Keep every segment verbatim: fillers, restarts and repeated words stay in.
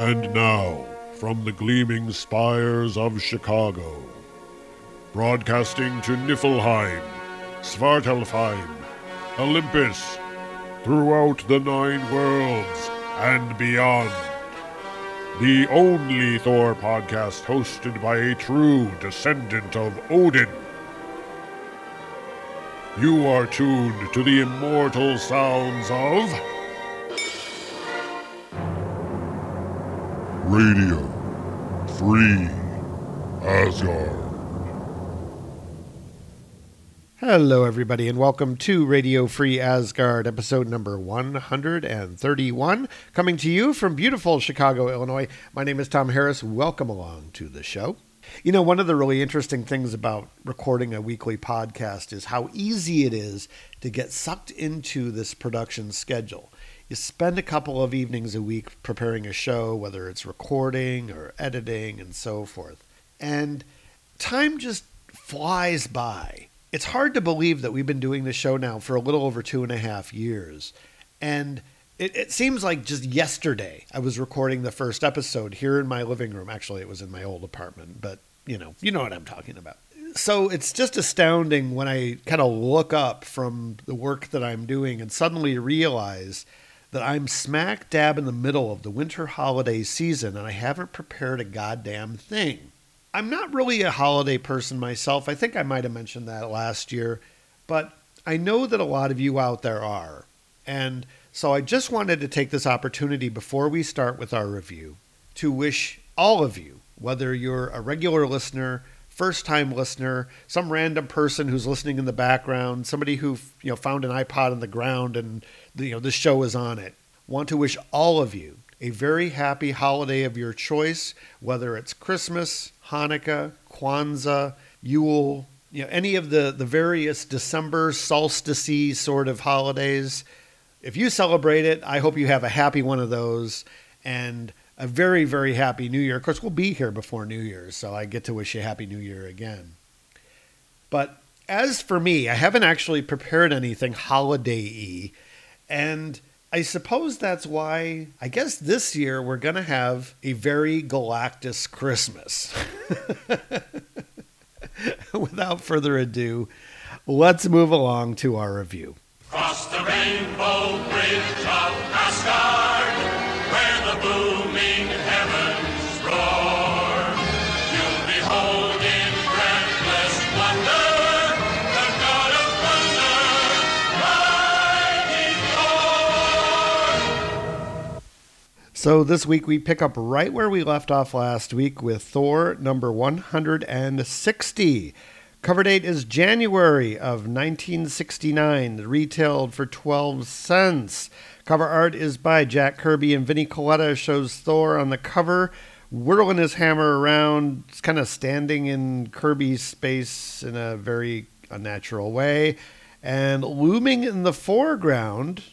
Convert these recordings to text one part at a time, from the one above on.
And now, from the gleaming spires of Chicago, broadcasting to Niflheim, Svartalfheim, Olympus, throughout the nine worlds and beyond. The only Thor podcast hosted by a true descendant of Odin. You are tuned to the immortal sounds of Radio Free Asgard. Hello, everybody, and welcome to Radio Free Asgard, episode number one hundred thirty-one, coming to you from beautiful Chicago, Illinois. My name is Tom Harris. Welcome along to the show. You know, one of the really interesting things about recording a weekly podcast is how easy it is to get sucked into this production schedule. You spend a couple of evenings a week preparing a show, whether it's recording or editing and so forth. And time just flies by. It's hard to believe that we've been doing this show now for a little over two and a half years. And it, it seems like just yesterday I was recording the first episode here in my living room. Actually, it was in my old apartment, but you know, you know what I'm talking about. So it's just astounding when I kind of look up from the work that I'm doing and suddenly realize that I'm smack dab in the middle of the winter holiday season and I haven't prepared a goddamn thing. I'm not really a holiday person myself. I think I might have mentioned that last year, but I know that a lot of you out there are. And so I just wanted to take this opportunity before we start with our review to wish all of you, whether you're a regular listener, first-time listener, some random person who's listening in the background, somebody who, you know, found an iPod on the ground and, you know, this show is on it. Want to wish all of you a very happy holiday of your choice, whether it's Christmas, Hanukkah, Kwanzaa, Yule, you know, any of the, the various December solstice sort of holidays. If you celebrate it, I hope you have a happy one of those and a very, very happy New Year. Of course, we'll be here before New Year's, so I get to wish you a happy New Year again. But as for me, I haven't actually prepared anything holiday-y, and I suppose that's why, I guess this year we're going to have a very Galactus Christmas. Without further ado, let's move along to our review. Cross the rainbow bridge of Asgard, where the booming heavens roar. You'll behold in breathless wonder the god of thunder, mighty Thor. So this week we pick up right where we left off last week with Thor number one hundred sixty. Cover date is January of nineteen sixty-nine, retailed for twelve cents. Cover art is by Jack Kirby and Vinnie Coletta. Shows Thor on the cover, whirling his hammer around, kind of standing in Kirby's space in a very unnatural way. And looming in the foreground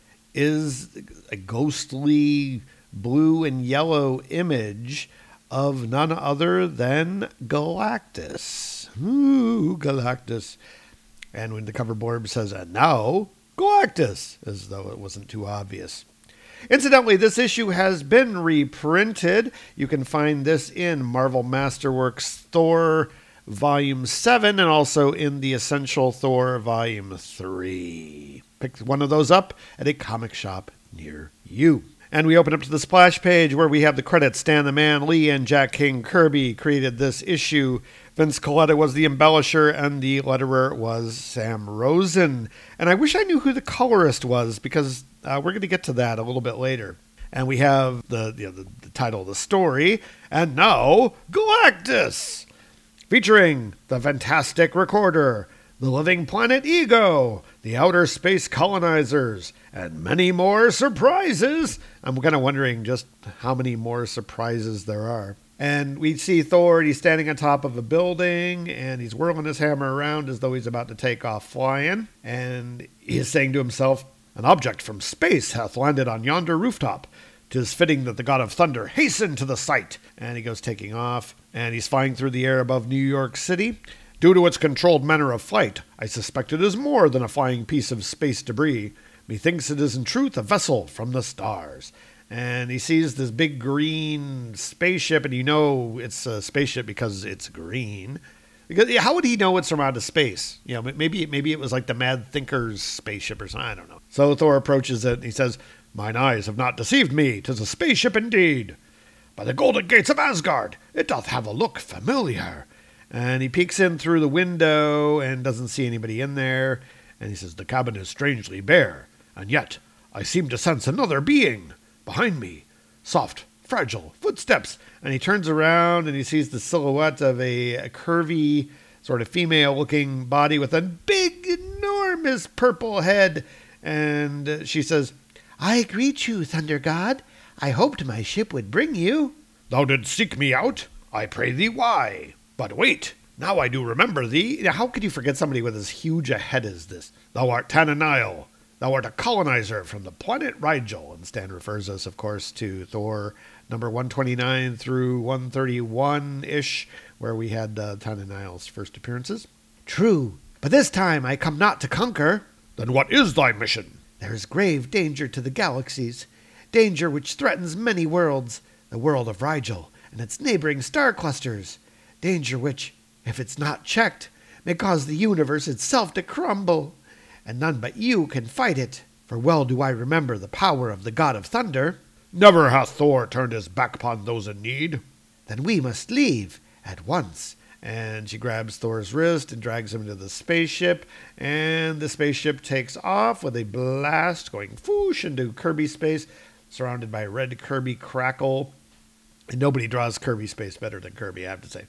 is a ghostly blue and yellow image of none other than Galactus. Ooh, Galactus. And when the cover blurb says, and now, Galactus, as though it wasn't too obvious. Incidentally, this issue has been reprinted. You can find this in Marvel Masterworks Thor Volume seven and also in the Essential Thor Volume three. Pick one of those up at a comic shop near you. And we open up to the splash page where we have the credits. Stan the Man Lee and Jack King Kirby created this issue. Vince Coletta was the embellisher, and the letterer was Sam Rosen. And I wish I knew who the colorist was, because uh, we're going to get to that a little bit later. And we have the, you know, the, the title of the story, and now Galactus, featuring the Fantastic Recorder, the Living Planet Ego, the Outer Space Colonizers, and many more surprises. I'm kind of wondering just how many more surprises there are. And we see Thor, he's standing on top of a building, and he's whirling his hammer around as though he's about to take off flying. And he's saying to himself, an object from space hath landed on yonder rooftop. 'Tis fitting that the god of thunder hasten to the sight. And he goes taking off, and he's flying through the air above New York City. Due to its controlled manner of flight, I suspect it is more than a flying piece of space debris. Methinks it is in truth a vessel from the stars. And he sees this big green spaceship, and you know it's a spaceship because it's green. Because yeah, how would he know it's from outer space? You know, maybe maybe it was like the Mad Thinker's spaceship or something. I don't know. So Thor approaches it, and he says, "Mine eyes have not deceived me. 'Tis a spaceship indeed. By the golden gates of Asgard, it doth have a look familiar." And he peeks in through the window and doesn't see anybody in there. And he says, "The cabin is strangely bare, and yet I seem to sense another being behind me. Soft, fragile footsteps." And he turns around and he sees the silhouette of a, a curvy, sort of female-looking body with a big, enormous purple head. And she says, "I greet you, Thunder God. I hoped my ship would bring you." "Thou didst seek me out? I pray thee why? But wait, now I do remember thee. How could you forget somebody with as huge a head as this? Thou art Tananile. Thou art a colonizer from the planet Rigel." And Stan refers us, of course, to Thor number one twenty-nine through one thirty-one-ish, where we had uh, Tananile's first appearances. "True, but this time I come not to conquer." "Then what is thy mission?" "There is grave danger to the galaxies, danger which threatens many worlds, the world of Rigel and its neighboring star clusters, danger which, if it's not checked, may cause the universe itself to crumble, and none but you can fight it, for well do I remember the power of the God of Thunder." "Never hath Thor turned his back upon those in need." "Then we must leave at once." And she grabs Thor's wrist and drags him into the spaceship, and the spaceship takes off with a blast, going whoosh into Kirby space, surrounded by red Kirby crackle. And nobody draws Kirby space better than Kirby, I have to say.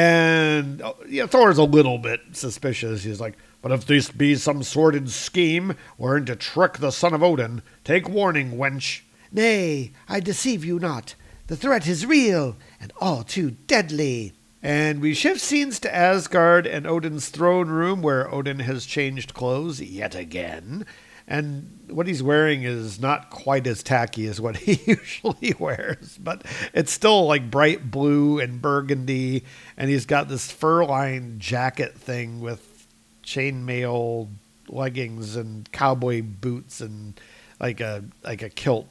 And oh, yeah, Thor's a little bit suspicious. He's like, "But if this be some sordid scheme, wherein to trick the son of Odin, take warning, wench." "Nay, I deceive you not. The threat is real, and all too deadly." And we shift scenes to Asgard and Odin's throne room, where Odin has changed clothes yet again. And what he's wearing is not quite as tacky as what he usually wears, but it's still like bright blue and burgundy. And he's got this fur-lined jacket thing with chainmail leggings and cowboy boots and like a like a kilt.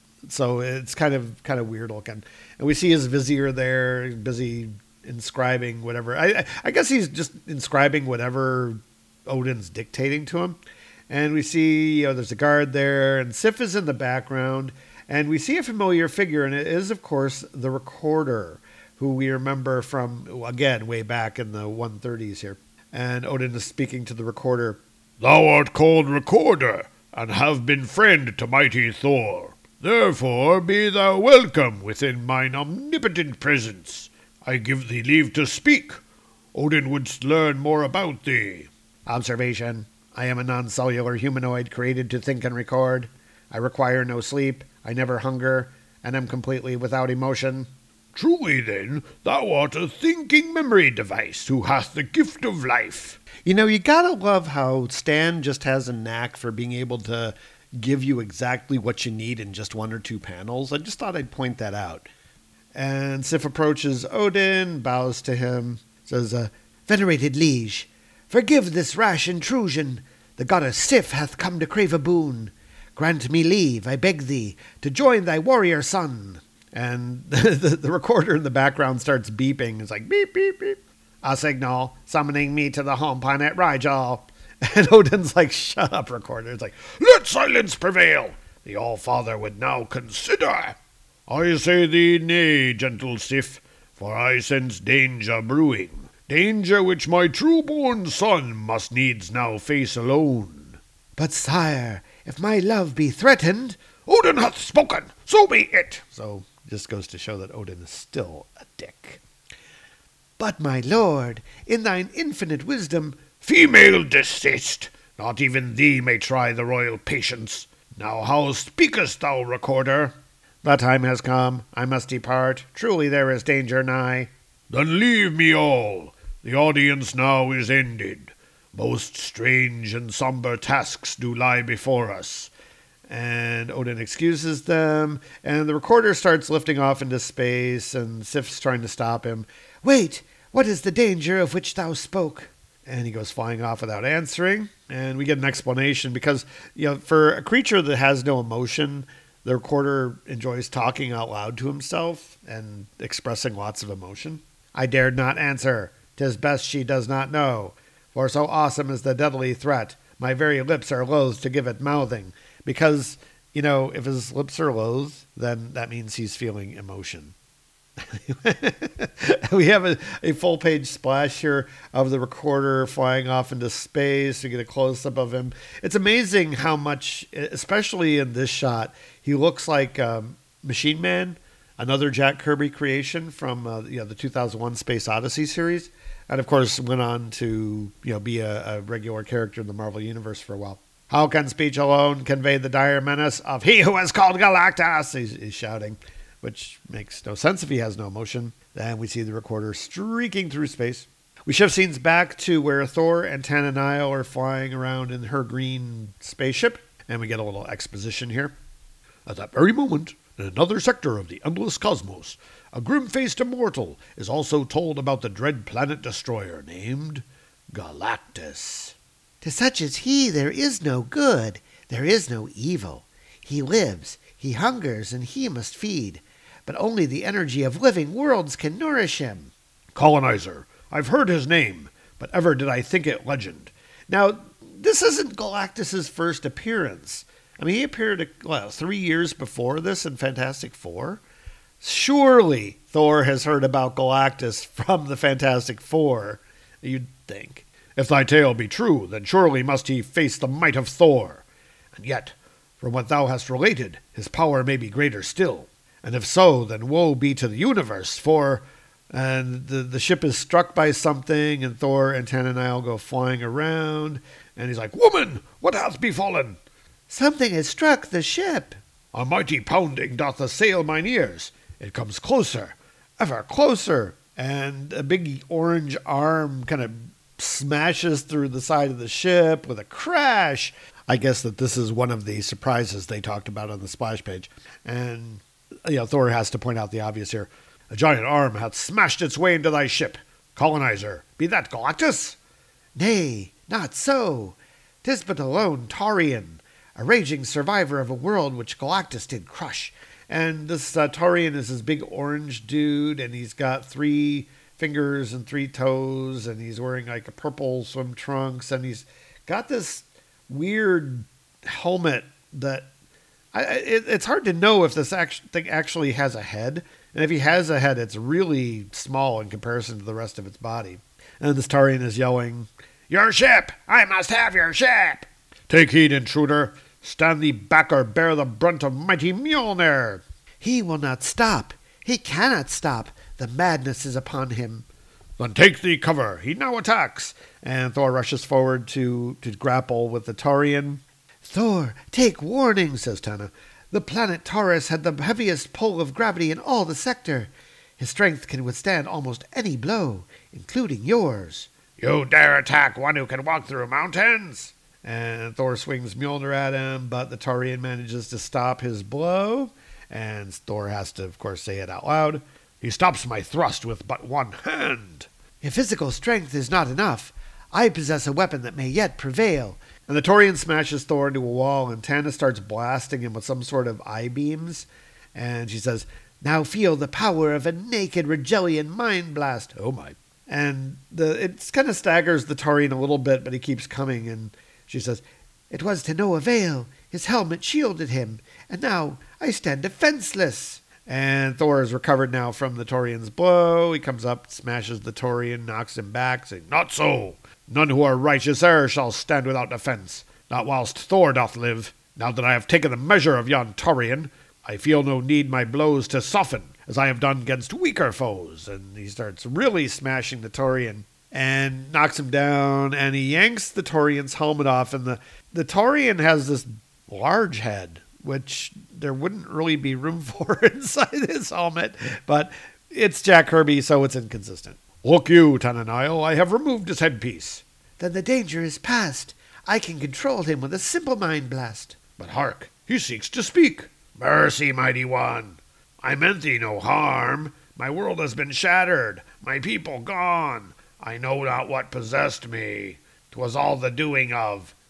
So it's kind of kind of weird looking. And we see his vizier there, busy inscribing whatever. I, I guess he's just inscribing whatever Odin's dictating to him. And we see, you know, there's a guard there, and Sif is in the background, and we see a familiar figure, and it is, of course, the Recorder, who we remember from, again, way back in the one thirties here. And Odin is speaking to the Recorder. "Thou art called Recorder, and have been friend to mighty Thor. Therefore be thou welcome within mine omnipotent presence. I give thee leave to speak. Odin wouldst learn more about thee." Observation. I am a non-cellular humanoid created to think and record. I require no sleep. I never hunger, and am completely without emotion. "Truly, then, thou art a thinking memory device who hath the gift of life." You know, you gotta love how Stan just has a knack for being able to give you exactly what you need in just one or two panels. I just thought I'd point that out. And Sif approaches Odin, bows to him, says, uh, "Venerated liege, forgive this rash intrusion. The goddess Sif hath come to crave a boon. Grant me leave, I beg thee, to join thy warrior son." And the, the, the recorder in the background starts beeping. It's like, beep, beep, beep. "A signal summoning me to the home planet Rigel." And Odin's like, "Shut up, recorder." It's like, "Let silence prevail. The All-Father would now consider." "I say thee nay, gentle Sif, for I sense danger brewing. Danger which my true-born son must needs now face alone." "But sire, if my love be threatened—" "Odin hath spoken, so be it." So just goes to show that Odin is still a dick. "But my lord, in thine infinite wisdom—" "Female desist. Not even thee may try the royal patience. Now how speakest thou, Recorder?" "The time has come. I must depart. Truly there is danger nigh." "Then leave me all. The audience now is ended. Most strange and somber tasks do lie before us." And Odin excuses them, and the recorder starts lifting off into space, and Sif's trying to stop him. "Wait, what is the danger of which thou spoke?" And he goes flying off without answering, and we get an explanation because, you know, for a creature that has no emotion, The recorder enjoys talking out loud to himself and expressing lots of emotion. I dared not answer. 'Tis best she does not know. For so awesome is the deadly threat, my very lips are loath to give it mouthing. Because, you know, if his lips are loath, then that means he's feeling emotion. We have a, a full page splash here of the recorder flying off into space. We get a close up of him. It's amazing how much, especially in this shot, he looks like um, Machine Man, another Jack Kirby creation from uh, you know, the two thousand one Space Odyssey series, and of course went on to you know be a, a regular character in the Marvel Universe for a while. How can speech alone convey the dire menace of he who is called Galactus? He's, he's shouting, which makes no sense if he has no emotion. Then we see the recorder streaking through space. We shift scenes back to where Thor and Tananile are flying around in her green spaceship, and we get a little exposition here. At that very moment, in another sector of the endless cosmos, a grim-faced immortal is also told about the dread planet destroyer named Galactus. To such as he there is no good, there is no evil. He lives, he hungers, and he must feed. But only the energy of living worlds can nourish him. Colonizer, I've heard his name, but ever did I think it legend. Now, this isn't Galactus's first appearance. I mean, he appeared, well, three years before this in Fantastic Four. Surely Thor has heard about Galactus from the Fantastic Four, you'd think. If thy tale be true, then surely must he face the might of Thor. And yet, from what thou hast related, his power may be greater still. And if so, then woe be to the universe, for... And the, the ship is struck by something, and Thor and Tananile go flying around, and he's like, Woman, what hath befallen? Something has struck the ship. A mighty pounding doth assail mine ears. It comes closer, ever closer, and a big orange arm kind of smashes through the side of the ship with a crash. I guess that this is one of the surprises they talked about on the splash page. And, you know, Thor has to point out the obvious here. A giant arm hath smashed its way into thy ship. Colonizer, be that Galactus? Nay, not so. 'Tis but a lone Taurian, a raging survivor of a world which Galactus did crush. And this uh, Taurian is this big orange dude, and he's got three fingers and three toes, and he's wearing like a purple swim trunks, and he's got this weird helmet that I, it, it's hard to know if this act- thing actually has a head. And if he has a head, it's really small in comparison to the rest of its body. And this Taurian is yelling, Your ship! I must have your ship! Take heed, intruder. Stand thee back or bear the brunt of mighty Mjolnir. He will not stop. He cannot stop. The madness is upon him. Then take thee cover. He now attacks. And Thor rushes forward to, to grapple with the Taurian. Thor, take warning, says Tana. The planet Taurus had the heaviest pull of gravity in all the sector. His strength can withstand almost any blow, including yours. You dare attack one who can walk through mountains? And Thor swings Mjolnir at him, but the Taurian manages to stop his blow. And Thor has to, of course, say it out loud. He stops my thrust with but one hand. If physical strength is not enough, I possess a weapon that may yet prevail. And the Taurian smashes Thor into a wall, and Tana starts blasting him with some sort of eye beams. And she says, Now feel the power of a naked Regellian mind blast. Oh my. And the it kind of staggers the Taurian a little bit, but he keeps coming. And she says, It was to no avail. His helmet shielded him, and now I stand defenseless. And Thor is recovered now from the Taurian's blow. He comes up, smashes the Taurian, knocks him back, saying, Not so. None who are righteous e'er shall stand without defence, not whilst Thor doth live. Now that I have taken the measure of yon Taurian, I feel no need my blows to soften, as I have done against weaker foes. And he starts really smashing the Taurian and knocks him down, and he yanks the Taurian's helmet off, and the, the Taurian has this large head, which there wouldn't really be room for inside his helmet, but it's Jack Kirby, so it's inconsistent. Look you, Tananile, I have removed his headpiece. Then the danger is past. I can control him with a simple mind blast. But hark, he seeks to speak. Mercy, mighty one. I meant thee no harm. My world has been shattered, my people gone. I know not what possessed me. 'Twas all the doing of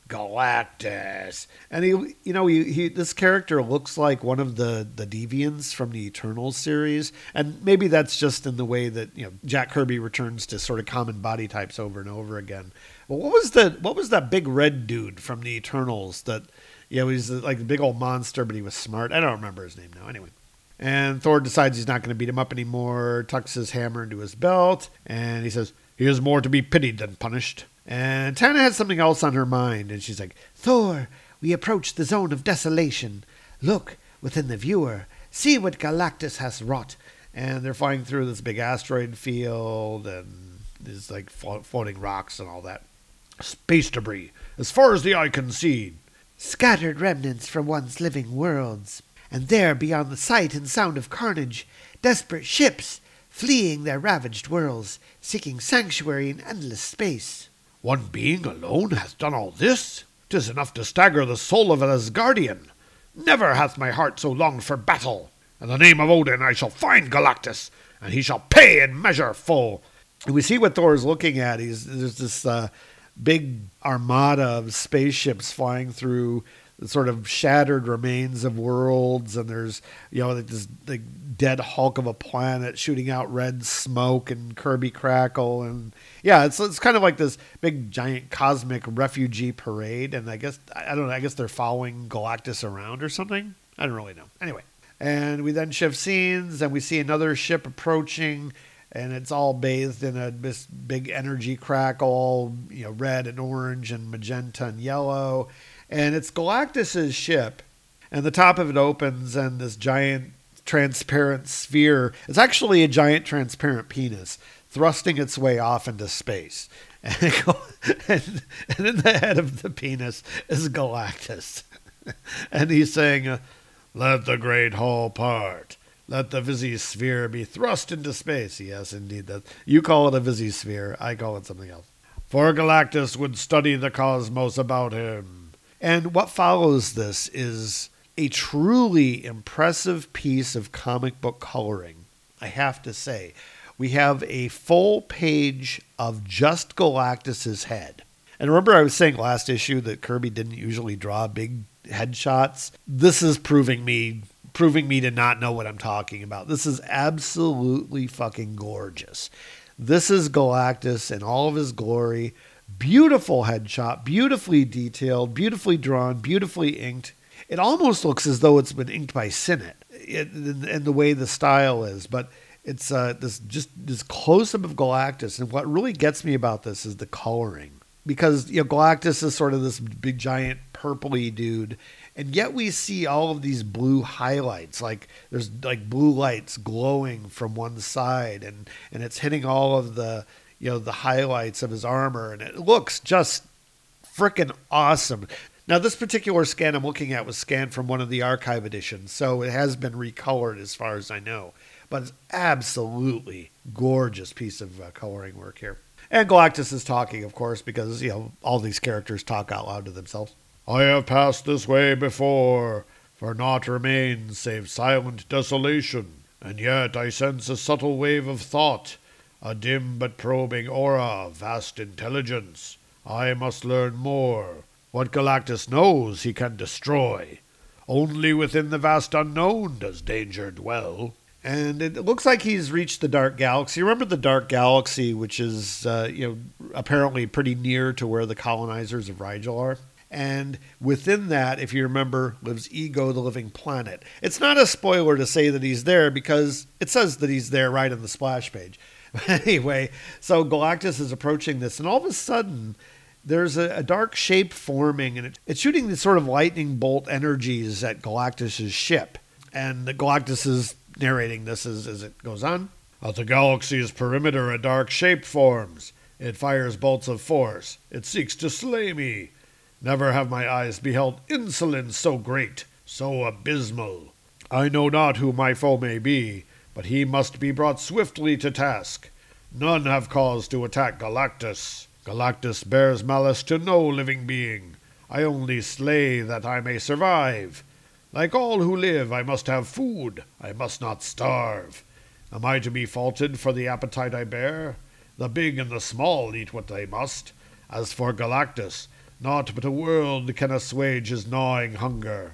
Galactus. And he, you know, he, he this character looks like one of the, the Deviants from the Eternals series. And maybe that's just in the way that, you know, Jack Kirby returns to sort of common body types over and over again. But what was the what was that big red dude from the Eternals that, yeah, he was like a big old monster, but he was smart. I don't remember his name now. Anyway. And Thor decides he's not going to beat him up anymore, tucks his hammer into his belt, and he says, he is more to be pitied than punished. And Tana has something else on her mind, and she's like, Thor, we approach the zone of desolation. Look within the viewer. See what Galactus has wrought. And they're flying through this big asteroid field, and there's like flo- floating rocks and all that. Space debris, as far as the eye can see. Scattered remnants from once living worlds. And there, beyond the sight and sound of carnage, desperate ships, fleeing their ravaged worlds, seeking sanctuary in endless space. One being alone hath done all this? 'Tis enough to stagger the soul of an Asgardian. Never hath my heart so longed for battle. In the name of Odin I shall find Galactus, and he shall pay in measure full. And we see what Thor is looking at. He's, there's this uh, big armada of spaceships flying through the sort of shattered remains of worlds, and there's, you know, like this like dead hulk of a planet shooting out red smoke and Kirby crackle, and yeah, it's it's kind of like this big giant cosmic refugee parade. And I guess I don't know, I guess they're following Galactus around or something. I don't really know. Anyway, and we then shift scenes, and we see another ship approaching, and it's all bathed in a this big energy crackle, you know, red and orange and magenta and yellow. And it's Galactus's ship, and the top of it opens, and this giant transparent sphere is actually a giant transparent penis thrusting its way off into space. And, it go, and, and in the head of the penis is Galactus. And he's saying, uh, let the great hull part. Let the visisphere be thrust into space. Yes, indeed. That, you call it a visisphere. I call it something else. For Galactus would study the cosmos about him. And what follows this is a truly impressive piece of comic book coloring, I have to say. We have a full page of just Galactus's head. And remember I was saying last issue that Kirby didn't usually draw big headshots? This is proving me proving me to not know what I'm talking about. This is absolutely fucking gorgeous. This is Galactus in all of his glory. Beautiful headshot, beautifully detailed, beautifully drawn, beautifully inked. It almost looks as though it's been inked by Sinnott in the way the style is, but it's uh, this just this close-up of Galactus. And what really gets me about this is the coloring, because, you know, Galactus is sort of this big giant purpley dude, and yet we see all of these blue highlights, like there's like blue lights glowing from one side, and and it's hitting all of the, you know, the highlights of his armor, and it looks just freaking awesome. Now, this particular scan I'm looking at was scanned from one of the archive editions, so it has been recolored as far as I know. But it's absolutely gorgeous piece of uh, coloring work here. And Galactus is talking, of course, because, you know, all these characters talk out loud to themselves. I have passed this way before, for naught remains save silent desolation, and yet I sense a subtle wave of thought, a dim but probing aura, vast intelligence. I must learn more. What Galactus knows he can destroy. Only within the vast unknown does danger dwell. And it looks like he's reached the Dark Galaxy. Remember the Dark Galaxy, which is, uh, you know, apparently pretty near to where the colonizers of Rigel are. And within that, if you remember, lives Ego, the living planet. It's not a spoiler to say that he's there, because it says that he's there right on the splash page. Anyway, so Galactus is approaching this, and all of a sudden, there's a, a dark shape forming, and it, it's shooting these sort of lightning bolt energies at Galactus's ship. And the Galactus is narrating this as, as it goes on. At the galaxy's perimeter a dark shape forms. It fires bolts of force. It seeks to slay me. Never have my eyes beheld insolence so great, so abysmal. I know not who my foe may be, but he must be brought swiftly to task. None have cause to attack Galactus. Galactus bears malice to no living being. I only slay that I may survive. Like all who live, I must have food. I must not starve. Am I to be faulted for the appetite I bear? The big and the small eat what they must. As for Galactus, Naught but a world can assuage his gnawing hunger.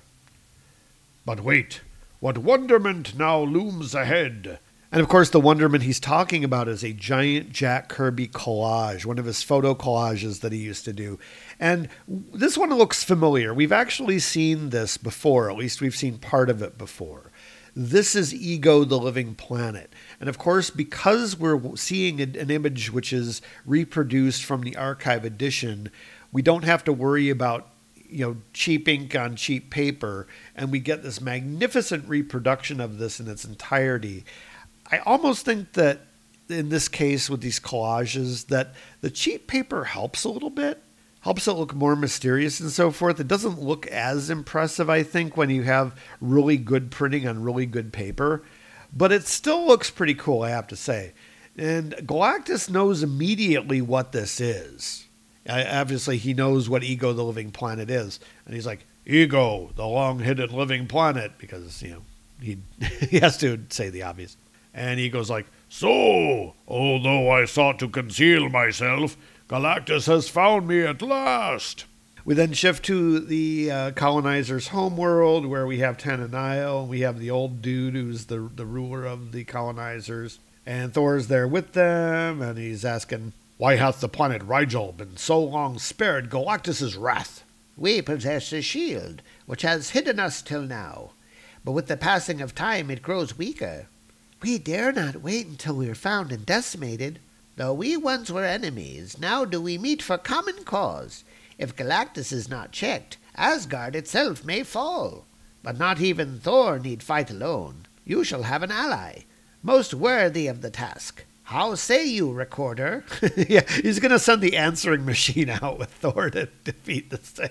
But wait, what wonderment now looms ahead? And of course, the wonderment he's talking about is a giant Jack Kirby collage, one of his photo collages that he used to do. And this one looks familiar. We've actually seen this before, at least we've seen part of it before. This is Ego, the Living Planet. And of course, because we're seeing an image which is reproduced from the archive edition, we don't have to worry about, you know, cheap ink on cheap paper, and we get this magnificent reproduction of this in its entirety. I almost think that in this case with these collages that the cheap paper helps a little bit, helps it look more mysterious and so forth. It doesn't look as impressive, I think, when you have really good printing on really good paper, but it still looks pretty cool, I have to say. And Galactus knows immediately what this is. I, obviously, he knows what Ego, the Living Planet is. And he's like, Ego, the long-hidden living planet, because, you know, he, he has to say the obvious. And Ego's like, So, although I sought to conceal myself, Galactus has found me at last. We then shift to the uh, colonizers' homeworld, where we have Tananile. We have the old dude who's the, the ruler of the colonizers. And Thor's there with them, and he's asking, Why hath the planet Rigel been so long spared Galactus's wrath? We possess a shield, which has hidden us till now. But with the passing of time it grows weaker. We dare not wait until we are found and decimated. Though we once were enemies, now do we meet for common cause. If Galactus is not checked, Asgard itself may fall. But not even Thor need fight alone. You shall have an ally, most worthy of the task. How say you, Recorder? Yeah, he's going to send the answering machine out with Thor to defeat this thing.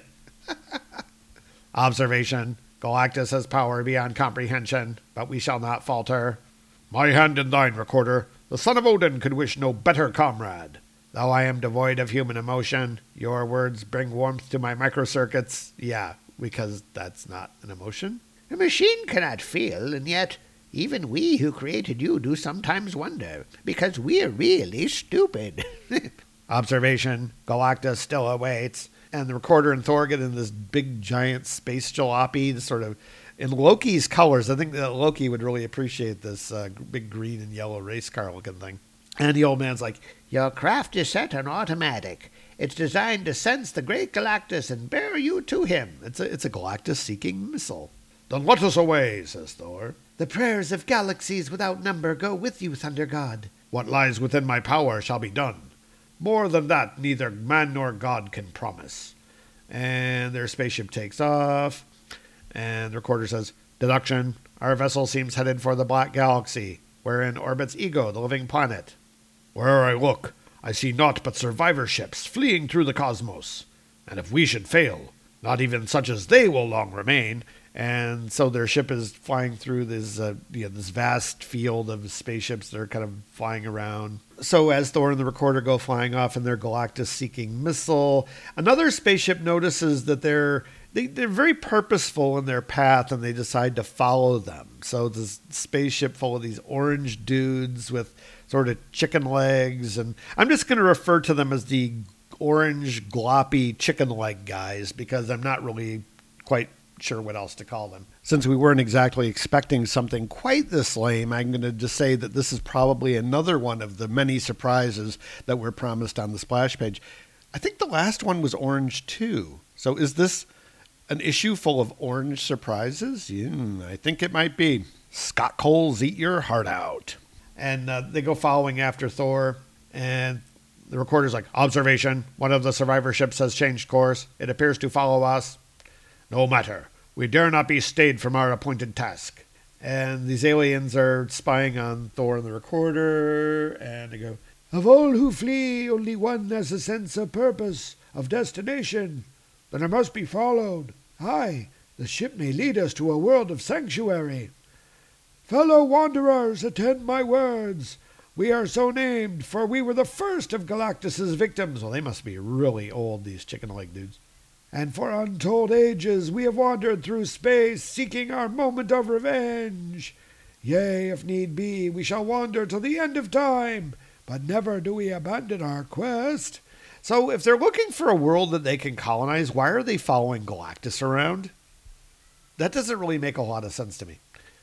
Observation. Galactus has power beyond comprehension, but we shall not falter. My hand in thine, Recorder. The son of Odin could wish no better comrade. Though I am devoid of human emotion, your words bring warmth to my microcircuits. Yeah, because that's not an emotion. A machine cannot feel, and yet even we who created you do sometimes wonder, because we're really stupid. Observation. Galactus still awaits. And the Recorder and Thor get in this big, giant space jalopy, this sort of in Loki's colors. I think that Loki would really appreciate this uh, big green and yellow race car looking thing. And the old man's like, Your craft is set on automatic. It's designed to sense the great Galactus and bear you to him. It's a, it's a Galactus-seeking missile. Then let us away, says Thor. The prayers of galaxies without number go with you, Thunder God. What lies within my power shall be done. More than that neither man nor god can promise. And their spaceship takes off. And the Recorder says, Deduction. Our vessel seems headed for the Black Galaxy, wherein orbits Ego, the Living Planet. Where'er I look, I see naught but survivor ships fleeing through the cosmos. And if we should fail, not even such as they will long remain. And so their ship is flying through this, uh, you know, this vast field of spaceships that are kind of flying around. So as Thor and the Recorder go flying off in their Galactus-seeking missile, another spaceship notices that they're They, they're very purposeful in their path, and they decide to follow them. So this spaceship full of these orange dudes with sort of chicken legs, and I'm just going to refer to them as the orange gloppy chicken leg guys because I'm not really quite sure what else to call them. Since we weren't exactly expecting something quite this lame, I'm going to just say that this is probably another one of the many surprises that were promised on the splash page. I think the last one was orange too. So is this an issue full of orange surprises? Yeah, I think it might be. Scott Coles, eat your heart out. And uh, they go following after Thor, and the Recorder's like, Observation, one of the survivor ships has changed course. It appears to follow us. No matter. We dare not be stayed from our appointed task. And these aliens are spying on Thor and the Recorder, and they go, Of all who flee, only one has a sense of purpose, of destination. Then it must be followed. Aye, the ship may lead us to a world of sanctuary. Fellow wanderers, attend my words. We are so named, for we were the first of Galactus's victims. Well, they must be really old, these chicken-leg dudes. And for untold ages we have wandered through space, seeking our moment of revenge. Yea, if need be, we shall wander till the end of time, but never do we abandon our quest. So if they're looking for a world that they can colonize, why are they following Galactus around? That doesn't really make a lot of sense to me.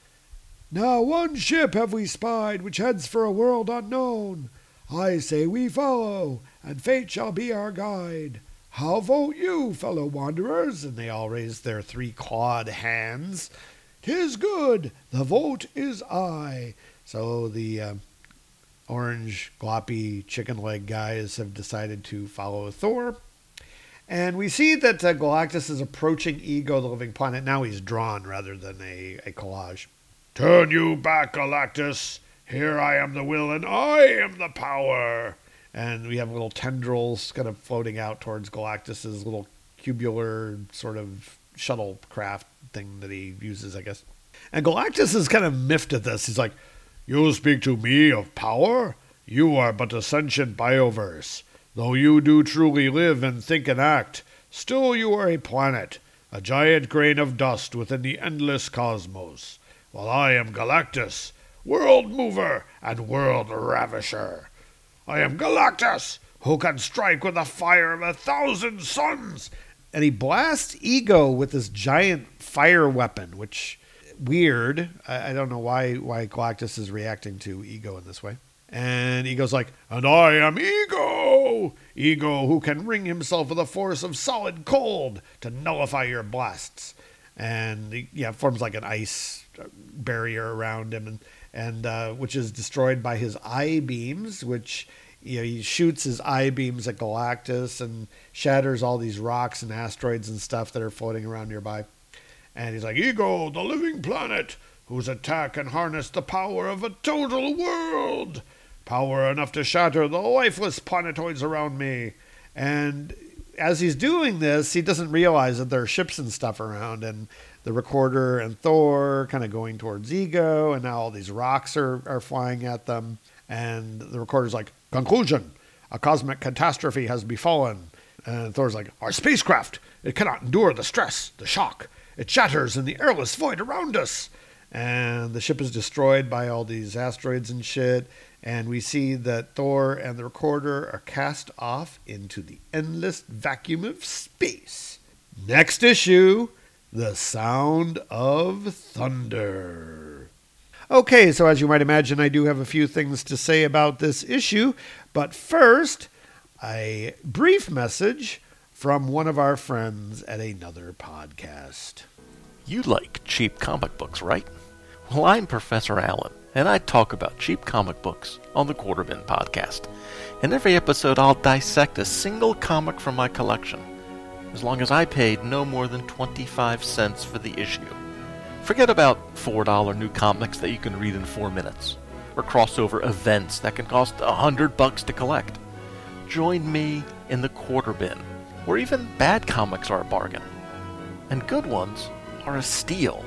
Now one ship have we spied, which heads for a world unknown. I say we follow, and fate shall be our guide. How vote you, fellow wanderers? And they all raise their three clawed hands. 'Tis good, the vote is aye. So the uh, orange, gloppy, chicken leg guys have decided to follow Thor. And we see that uh, Galactus is approaching Ego, the living planet. Now he's drawn rather than a, a collage. Turn you back, Galactus. Here I am the will and I am the power. And we have little tendrils kind of floating out towards Galactus's little cubular sort of shuttlecraft thing that he uses, I guess. And Galactus is kind of miffed at this. He's like, You speak to me of power? You are but a sentient bioverse. Though you do truly live and think and act, still you are a planet, a giant grain of dust within the endless cosmos, while I am Galactus, world mover and world ravisher. I am Galactus, who can strike with the fire of a thousand suns. And he blasts Ego with this giant fire weapon, which, weird. I, I don't know why, why Galactus is reacting to Ego in this way. And Ego's like, And I am Ego! Ego who can ring himself with a force of solid cold to nullify your blasts. And he, yeah, forms like an ice barrier around him, and and uh, which is destroyed by his eye beams, which, you know, he shoots his eye beams at Galactus and shatters all these rocks and asteroids and stuff that are floating around nearby. And he's like, Ego, the living planet, whose attack can harness the power of a total world. Power enough to shatter the lifeless planetoids around me. And as he's doing this, he doesn't realize that there are ships and stuff around, and the Recorder and Thor kind of going towards Ego, and now all these rocks are, are flying at them. And the Recorder's like, Conclusion, a cosmic catastrophe has befallen. And Thor's like, Our spacecraft, it cannot endure the stress, the shock. It shatters in the airless void around us. And the ship is destroyed by all these asteroids and shit. And we see that Thor and the Recorder are cast off into the endless vacuum of space. Next issue, The Sound of Thunder. Okay, so as you might imagine, I do have a few things to say about this issue. But first, a brief message from one of our friends at another podcast. You like cheap comic books, right? Well, I'm Professor Allen, and I talk about cheap comic books on the Quarterbin Podcast. In every episode, I'll dissect a single comic from my collection, as long as I paid no more than twenty-five cents for the issue. Forget about four dollar new comics that you can read in four minutes, or crossover events that can cost a hundred bucks to collect. Join me in the Quarterbin, where even bad comics are a bargain, and good ones are a steal.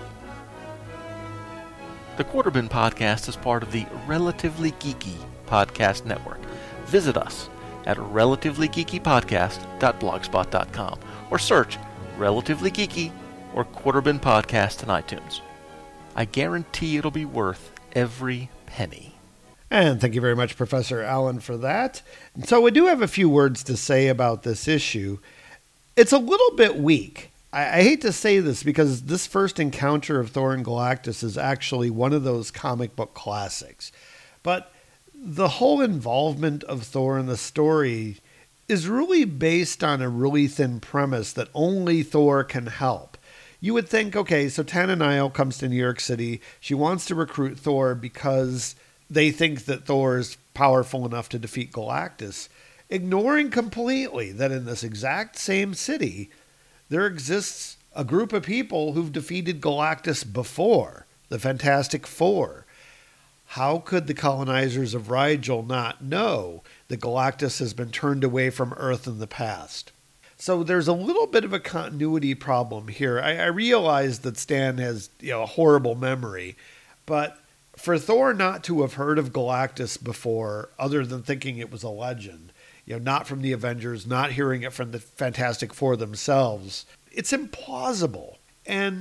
The Quarterbin Podcast is part of the Relatively Geeky Podcast Network. Visit us at relatively geeky podcast dot blogspot dot com or search Relatively Geeky or Quarterbin Podcast in iTunes. I guarantee it'll be worth every penny. And thank you very much, Professor Allen, for that. And so we do have a few words to say about this issue. It's a little bit weak. I, I hate to say this because this first encounter of Thor and Galactus is actually one of those comic book classics. But the whole involvement of Thor in the story is really based on a really thin premise that only Thor can help. You would think, okay, so Tananile comes to New York City. She wants to recruit Thor because they think that Thor is powerful enough to defeat Galactus, ignoring completely that in this exact same city, there exists a group of people who've defeated Galactus before, the Fantastic Four. How could the colonizers of Rigel not know that Galactus has been turned away from Earth in the past? So there's a little bit of a continuity problem here. I, I realize that Stan has, you know, a horrible memory, but for Thor not to have heard of Galactus before, other than thinking it was a legend, you know, not from the Avengers, not hearing it from the Fantastic Four themselves, it's implausible. And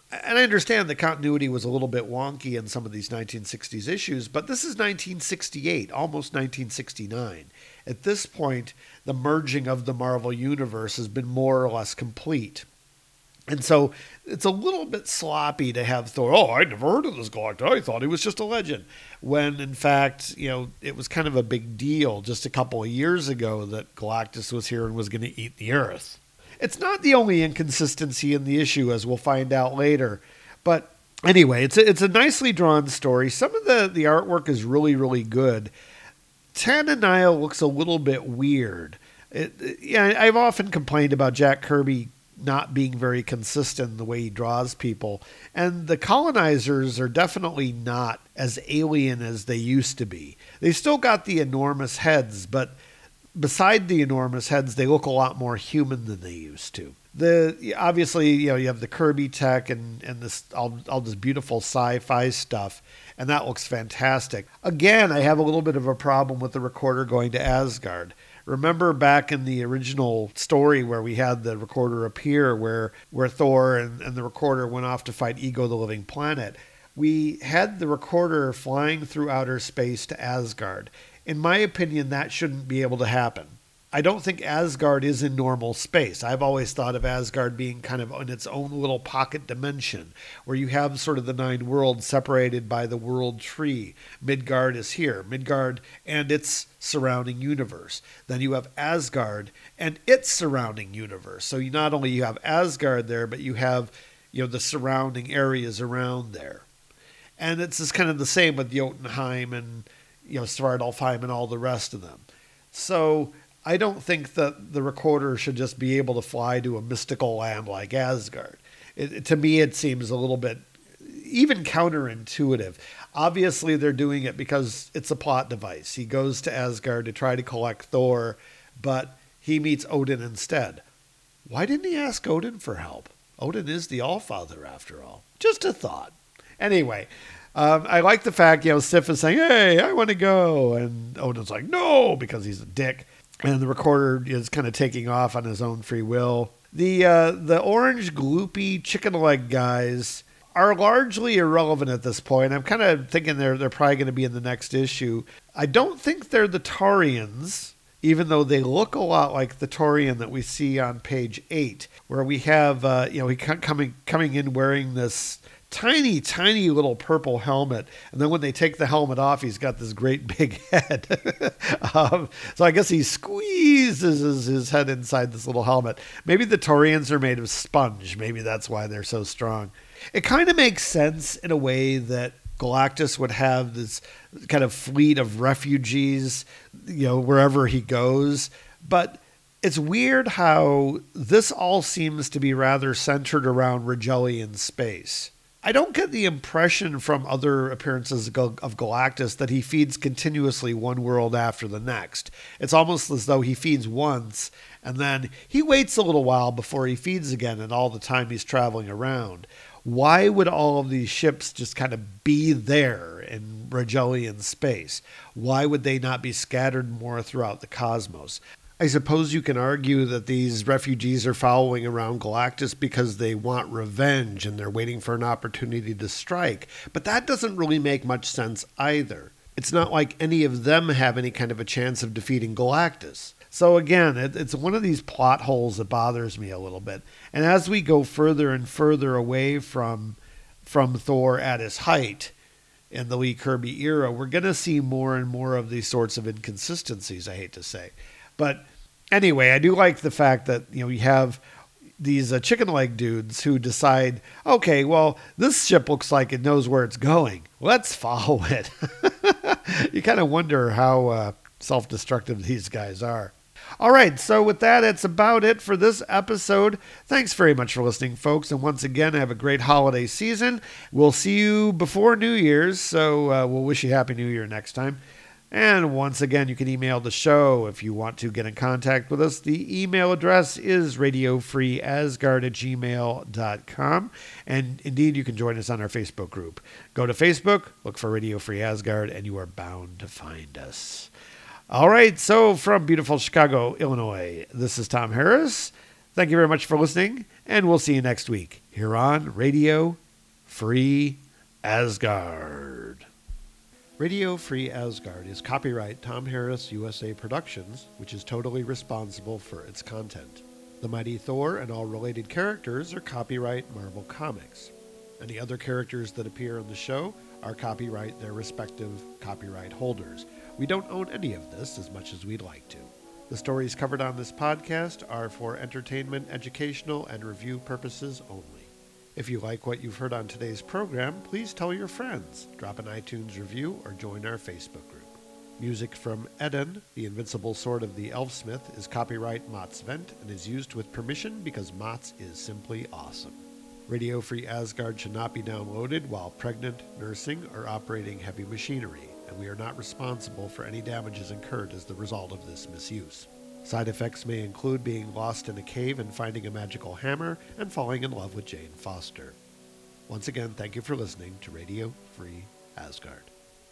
And I understand the continuity was a little bit wonky in some of these nineteen sixties issues, but this is nineteen sixty-eight, almost nineteen sixty-nine. At this point, the merging of the Marvel Universe has been more or less complete. And so it's a little bit sloppy to have Thor, oh, I'd never heard of this Galactus. I thought he was just a legend. When, in fact, you know, it was kind of a big deal just a couple of years ago that Galactus was here and was going to eat the Earth. It's not the only inconsistency in the issue, as we'll find out later. But anyway, it's a, it's a nicely drawn story. Some of the, the artwork is really, really good. Tananaya looks a little bit weird. It, it, yeah, I've often complained about Jack Kirby not being very consistent in the way he draws people. And the colonizers are definitely not as alien as they used to be. They still got the enormous heads, but beside the enormous heads, they look a lot more human than they used to. The obviously, you know, you have the Kirby tech and, and this all, all this beautiful sci-fi stuff, and that looks fantastic. Again, I have a little bit of a problem with the Recorder going to Asgard. Remember back in the original story where we had the Recorder appear, where where Thor and, and the Recorder went off to fight Ego the Living Planet. We had the Recorder flying through outer space to Asgard. In my opinion, that shouldn't be able to happen. I don't think Asgard is in normal space. I've always thought of Asgard being kind of in its own little pocket dimension, where you have sort of the nine worlds separated by the world tree. Midgard is here, Midgard and its surrounding universe. Then you have Asgard and its surrounding universe. So you not only you have Asgard there, but you have, you know, the surrounding areas around there. And it's just kind of the same with Jotunheim and, you know, Svartalfheim and all the rest of them. So I don't think that the Recorder should just be able to fly to a mystical land like Asgard. It, it, to me, it seems a little bit even counterintuitive. Obviously, they're doing it because it's a plot device. He goes to Asgard to try to collect Thor, but he meets Odin instead. Why didn't he ask Odin for help? Odin is the Allfather, after all. Just a thought. Anyway, um, I like the fact, you know, Sif is saying, hey, I want to go. And Odin's like, no, because he's a dick. And the Recorder is kind of taking off on his own free will. The uh, the orange gloopy chicken leg guys are largely irrelevant at this point. I'm kind of thinking they're they're probably going to be in the next issue. I don't think they're the Taurians, even though they look a lot like the Taurian that we see on page eight, where we have uh, you know he coming coming in wearing this tiny, tiny little purple helmet. And then when they take the helmet off, he's got this great big head. um, so I guess he squeezes his, his head inside this little helmet. Maybe the Taurians are made of sponge. Maybe that's why they're so strong. It kind of makes sense in a way that Galactus would have this kind of fleet of refugees, you know, wherever he goes. But it's weird how this all seems to be rather centered around Rigelian space. I don't get the impression from other appearances of Galactus that he feeds continuously one world after the next. It's almost as though he feeds once, and then he waits a little while before he feeds again, and all the time he's traveling around. Why would all of these ships just kind of be there in Rigelian space? Why would they not be scattered more throughout the cosmos? I suppose you can argue that these refugees are following around Galactus because they want revenge and they're waiting for an opportunity to strike. But that doesn't really make much sense either. It's not like any of them have any kind of a chance of defeating Galactus. So again, it, it's one of these plot holes that bothers me a little bit. And as we go further and further away from, from Thor at his height in the Lee Kirby era, we're going to see more and more of these sorts of inconsistencies, I hate to say. But anyway, I do like the fact that, you know, you have these uh, chicken leg dudes who decide, okay, well, this ship looks like it knows where it's going. Let's follow it. You kind of wonder how uh, self-destructive these guys are. All right, so with that, it's about it for this episode. Thanks very much for listening, folks. And once again, have a great holiday season. We'll see you before New Year's, so uh, we'll wish you Happy New Year next time. And once again, you can email the show if you want to get in contact with us. The email address is radio free asgard at gmail dot com. And indeed, you can join us on our Facebook group. Go to Facebook, look for Radio Free Asgard, and you are bound to find us. All right, so from beautiful Chicago, Illinois, this is Tom Harris. Thank you very much for listening, and we'll see you next week here on Radio Free Asgard. Radio Free Asgard is copyright Tom Harris U S A Productions, which is totally responsible for its content. The Mighty Thor and all related characters are copyright Marvel Comics. Any other characters that appear in the show are copyright their respective copyright holders. We don't own any of this as much as we'd like to. The stories covered on this podcast are for entertainment, educational, and review purposes only. If you like what you've heard on today's program, please tell your friends, drop an iTunes review, or join our Facebook group. Music from Eden, the Invincible Sword of the Elfsmith, is copyright Mott's Vent and is used with permission because Mott's is simply awesome. Radio Free Asgard should not be downloaded while pregnant, nursing, or operating heavy machinery, and we are not responsible for any damages incurred as the result of this misuse. Side effects may include being lost in a cave and finding a magical hammer and falling in love with Jane Foster. Once again, thank you for listening to Radio Free Asgard.